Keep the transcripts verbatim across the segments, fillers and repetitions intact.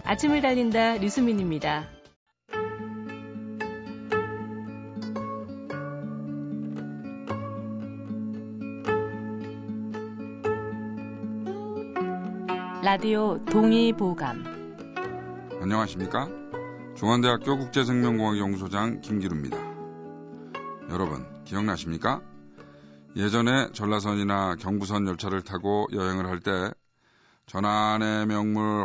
아침을 달린다 류수민입니다. 라디오 동의보감. 안녕하십니까? 중앙대학교 국제생명공학 연구소장 김기루입니다. 여러분 기억나십니까? 예전에 전라선이나 경부선 열차를 타고 여행을 할 때 전안의 명물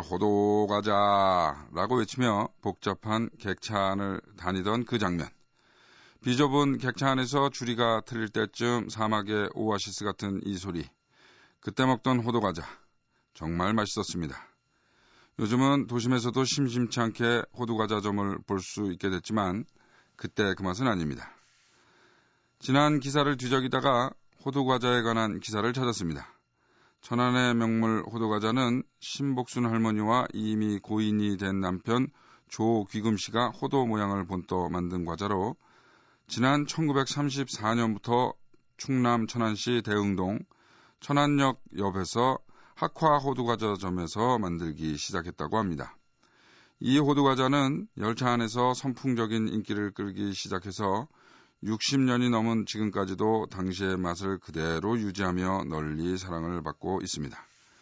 호도가자라고 외치며 복잡한 객차 안을 다니던 그 장면. 비좁은 객차 안에서 주리가 틀릴 때쯤 사막의 오아시스 같은 이 소리. 그때 먹던 호도과자. 정말 맛있었습니다. 요즘은 도심에서도 심심치 않게 호두과자점을 볼 수 있게 됐지만 그때 그 맛은 아닙니다. 지난 기사를 뒤적이다가 호두과자에 관한 기사를 찾았습니다. 천안의 명물 호두과자는 신복순 할머니와 이미 고인이 된 남편 조귀금 씨가 호도 모양을 본떠 만든 과자로 지난 천구백삼십사 년부터 충남 천안시 대흥동 천안역 옆에서 학화 호두과자점에서 만들기 시작했다고 합니다. 이 호두과자는 열차 안에서 선풍적인 인기를 끌기 시작해서 육십 년이 넘은 지금까지도 당시의 맛을 그대로 유지하며 널리 사랑을 받고 있습니다.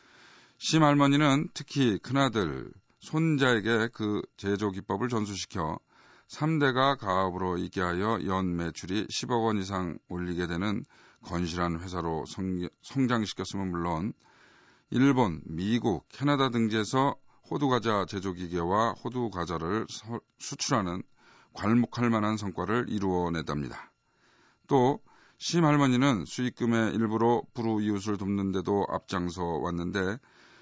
심할머니는 특히 큰아들, 손자에게 그 제조 기법을 전수시켜 삼 대가 가업으로 있게 하여 연 매출이 십억 원 이상 올리게 되는 건실한 회사로 성, 성장시켰으면 물론 일본, 미국, 캐나다 등지에서 호두과자 제조기계와 호두과자를 수출하는 괄목할 만한 성과를 이루어냈답니다. 또 심할머니는 수익금의 일부로 불우이웃을 돕는 데도 앞장서 왔는데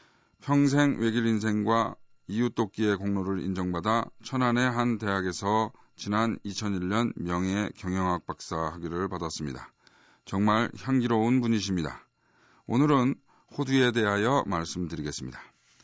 평생 외길 인생과 이웃돕기의 공로를 인정받아 천안의 한 대학에서 지난 이천일 년 명예 경영학 박사 학위를 받았습니다. 정말 향기로운 분이십니다. 오늘은 호두에 대하여 말씀드리겠습니다.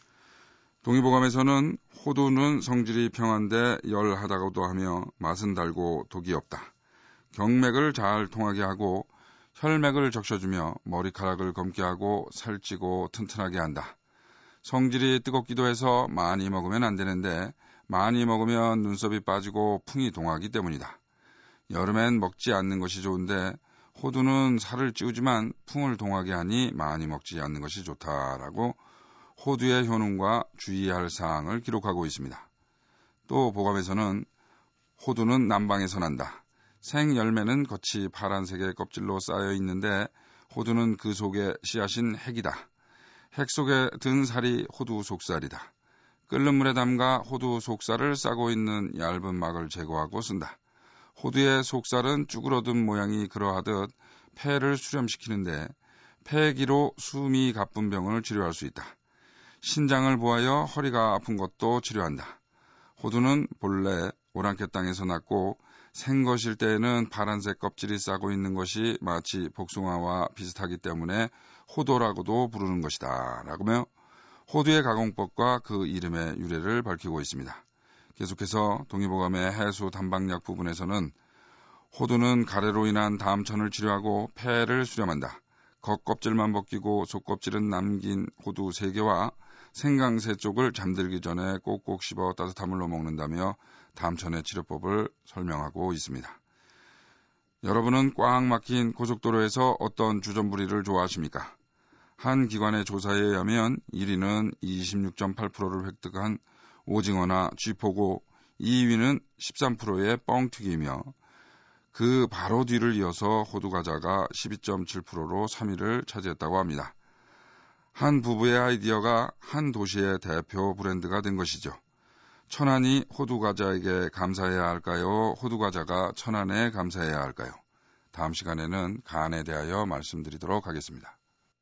동의보감에서는 호두는 성질이 평한데 열하다고도 하며 맛은 달고 독이 없다. 경맥을 잘 통하게 하고 혈맥을 적셔주며 머리카락을 검게 하고 살찌고 튼튼하게 한다. 성질이 뜨겁기도 해서 많이 먹으면 안 되는데 많이 먹으면 눈썹이 빠지고 풍이 동하기 때문이다. 여름엔 먹지 않는 것이 좋은데 호두는 살을 찌우지만 풍을 동하게 하니 많이 먹지 않는 것이 좋다라고 호두의 효능과 주의할 사항을 기록하고 있습니다. 또 보감에서는 호두는 남방에서 난다. 생열매는 겉이 파란색의 껍질로 쌓여 있는데 호두는 그 속에 씨앗인 핵이다. 핵 속에 든 살이 호두 속살이다. 끓는 물에 담가 호두 속살을 싸고 있는 얇은 막을 제거하고 쓴다. 호두의 속살은 쭈그러든 모양이 그러하듯 폐를 수렴시키는데 폐기로 숨이 가쁜 병을 치료할 수 있다. 신장을 보하여 허리가 아픈 것도 치료한다. 호두는 본래 오랑캐 땅에서 났고 생것일 때에는 파란색 껍질이 싸고 있는 것이 마치 복숭아와 비슷하기 때문에 호도라고도 부르는 것이다. 라고며 호두의 가공법과 그 이름의 유래를 밝히고 있습니다. 계속해서 동의보감의 해수 단박약 부분에서는 호두는 가래로 인한 담천을 치료하고 폐를 수렴한다. 겉껍질만 벗기고 속껍질은 남긴 호두 세 개와 생강새 쪽을 잠들기 전에 꼭꼭 씹어 따뜻한 물로 먹는다며 담천의 치료법을 설명하고 있습니다. 여러분은 꽉 막힌 고속도로에서 어떤 주전부리를 좋아하십니까? 한 기관의 조사에 의하면 일 위는 이십육 점 팔 퍼센트를 획득한 오징어나 쥐포고 이 위는 십삼 퍼센트의 뻥튀기이며 그 바로 뒤를 이어서 호두과자가 십이 점 칠 퍼센트로 삼 위를 차지했다고 합니다. 한 부부의 아이디어가 한 도시의 대표 브랜드가 된 것이죠. 천안이 호두과자에게 감사해야 할까요? 호두과자가 천안에 감사해야 할까요? 다음 시간에는 간에 대하여 말씀드리도록 하겠습니다.